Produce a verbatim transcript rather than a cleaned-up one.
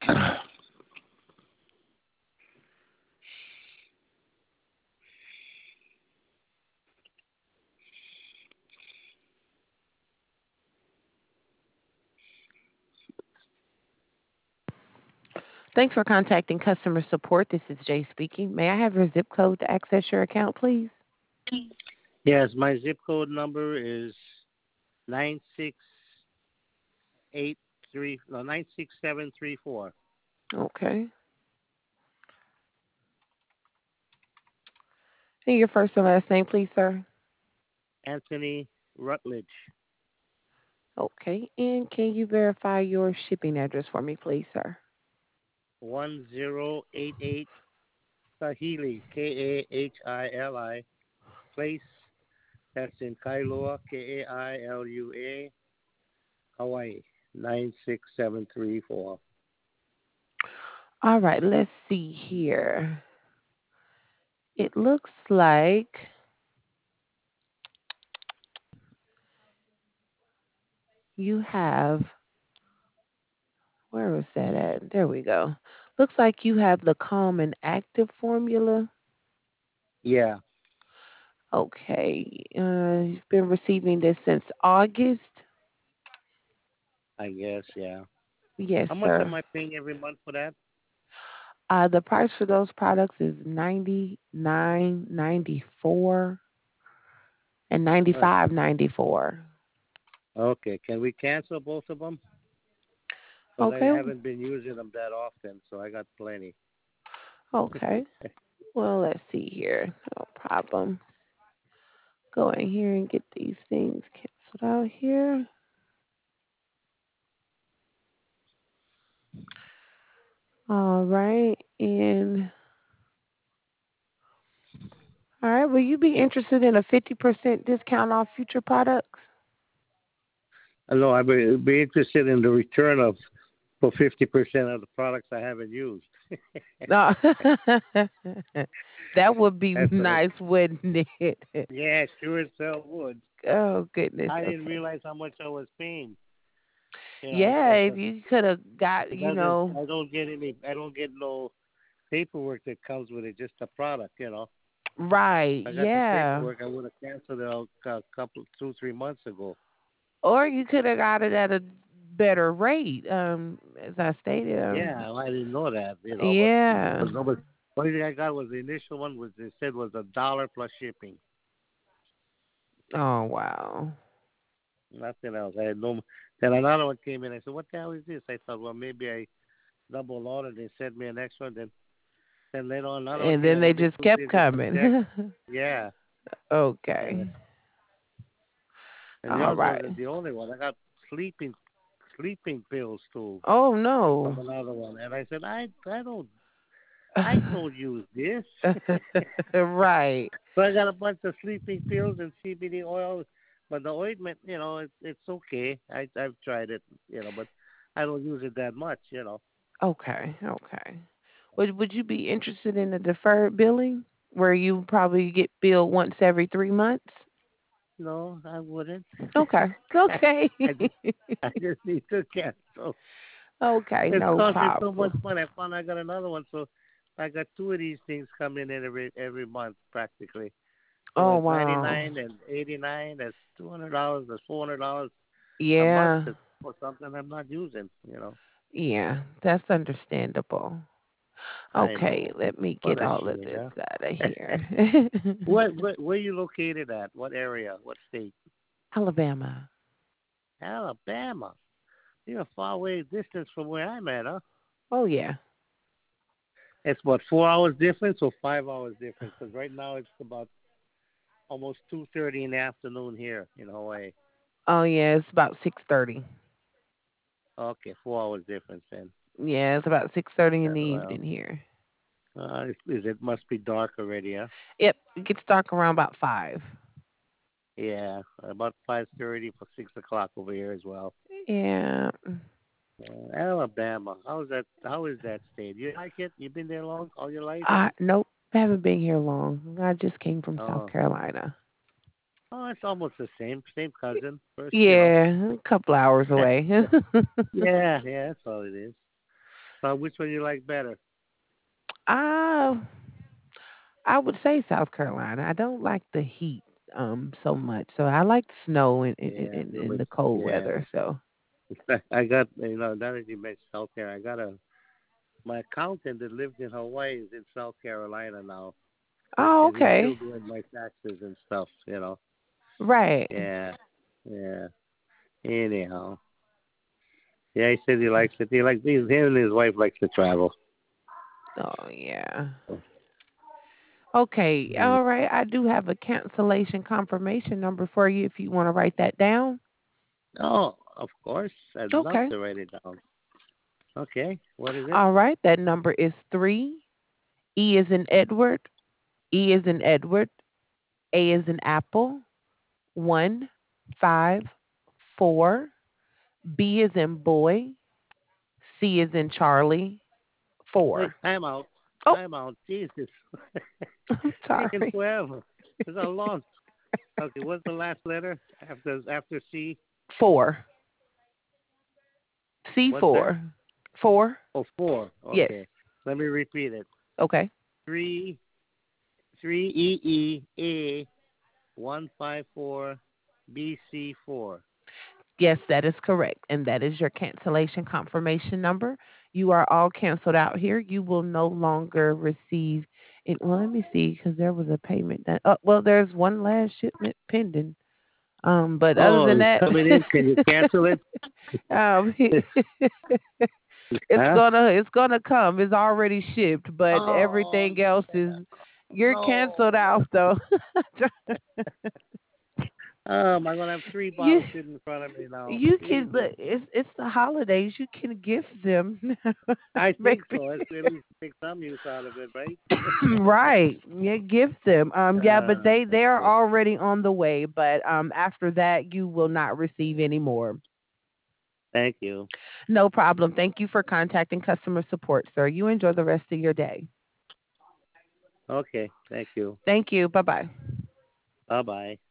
Thanks for contacting customer support. This is Jay speaking. May I have your zip code to access your account, please? Yes, my zip code number is nine six eight three no nine six seven three four. Okay. And your first and last name, please, sir. Anthony Rutledge. Okay. And can you verify your shipping address for me, please, sir? One zero eight eight Kahili K A H I L I place. That's in Kailua K A I L U A Hawaii nine six seven three four. All right. Let's see here. It looks like you have, where was that at? There we go. Looks like you have the Calm and Active formula. Yeah, Okay. Uh, you've been receiving this since August. I guess, yeah. Yes, How much am sir. I paying every month for that? Uh, the price for those products is ninety nine ninety four and ninety Uh, five ninety four. okay, can we cancel both of them? Because I Okay. haven't been using them that often, so I got plenty. Okay. Well, let's see here. No problem. Go in here and get these things canceled out here. All right. And all right. Will you be interested in a fifty percent discount off future products? I know I'd be, be interested in the return of for fifty percent of the products I haven't used. No. That would be That's what I. nice, wouldn't it? Yeah, sure as hell would. Oh goodness. I didn't Okay. realize how much I was paying. You know, Yeah, because if you could have got, it you doesn't. know, I don't get any. I don't get no paperwork that comes with it. Just a product. You know. right. If I got the Yeah. paperwork, I would have canceled it a, a couple, two, three months ago. Or you could have got it at a better rate. Um, as I stated. Um, Yeah, well, I didn't know that. You know, but yeah. but nobody. Only thing I got was the initial one was they said was a dollar plus shipping. Oh wow. Nothing else. I had no. Then another one came in. I said, "What the hell is this?" I thought, well, maybe I double ordered. They sent me an extra. Then then later on, another one And came then in. they Let me just do kept this. It's a check. coming. Yeah, Okay. and and All yours right. wasn't the only one. I got sleeping sleeping pills too Oh from no. another one. And I said, I I don't I don't use this. Right. So I got a bunch of sleeping pills and C B D oil, but the ointment, you know, it's it's okay. I I've tried it, you know, but I don't use it that much, you know. Okay. Okay. Would Would you be interested in a deferred billing where you probably get billed once every three months? No, I wouldn't. Okay. Okay. I just I just need to cancel. Okay. It's No cost me so much problem. money. I found I got another one, so I got two of these things coming in every every month practically. So Oh it's ninety wow. nine and eighty nine. That's two hundred dollars. That's four hundred dollars a month Yeah. to- for something I'm not using. You know. Yeah. That's understandable. I Okay. know. Let me What get a all of shame, this huh? out of here. What, what, where you located at? What area? What state? Alabama. Alabama. You're a far away distance from where I'm at, huh? Oh yeah. It's what, four hours difference or five hours difference? Because right now it's about almost two thirty in the afternoon here in Hawaii. Oh yeah. It's about six thirty. Okay, four hours difference then. Yeah, it's about six thirty in Uh, the well, evening here. uh, it, it must be dark already, huh? Yep, it gets dark around about five. Yeah, about five thirty for six o'clock over here as well. Yeah. Uh, Alabama. How is that? How is that state? You like it? You been there long? All your life? I nope, haven't been here long. I just came from South Oh, Carolina. oh, it's almost the same. Same cousin. First, you know. Yeah, a couple hours away. yeah, yeah, that's all it is. So which one you like better? Uh, I would say South Carolina. I don't like the heat um so much. So I like snow and in, Yeah, in, no, in but the cold yeah, weather. So I got you know now that you mentioned South Carolina, I got a my accountant that lives in Hawaii is in South Carolina now, but oh, and he's still okay. doing my taxes and stuff. You know. Right. Yeah, yeah. Anyhow, yeah, he said he likes it. He likes him and his wife likes to travel. Oh yeah. Okay. Mm. All right. I do have a cancellation confirmation number for you if you want to write that down. Oh, of course, I'd love Okay. to write it down. Okay, what is it? All right. That number is three. E is in Edward. E is in Edward. A is in Apple. One, five, four. B is in boy. C is in Charlie. Wait, Four. time out. Oh, Time out. Jesus. I'm Taking sorry. forever. It's a long. Okay, what's the last letter after after C? Four. C What's that? four. Four. Oh, four. Yes. Okay. Let me repeat it. Okay. Three three E E A one five four B C four. Yes, that is correct. And that is your cancellation confirmation number. You are all canceled out here. You will no longer receive it. Well, let me see, because there was a payment that, oh, well, there's one last shipment pending. Um, but other Oh, than it's that, coming in. Can you cancel it? um, it's Huh? gonna it's gonna come. It's already shipped, but Oh, everything else is you're canceled no. out though. Um, I'm gonna have three you bottles sitting in front of me now. you can Jesus. look. It's it's the holidays. You can gift them, I think maybe. so. Let's at least make some use out of it, right? Right. Yeah, gift them. Um, yeah, but uh, they they are okay. already on the way. But um, after that, you will not receive any more. Thank you. No problem. Thank you for contacting customer support, sir. You enjoy the rest of your day. Okay. Thank you. Thank you. Bye bye. Bye bye.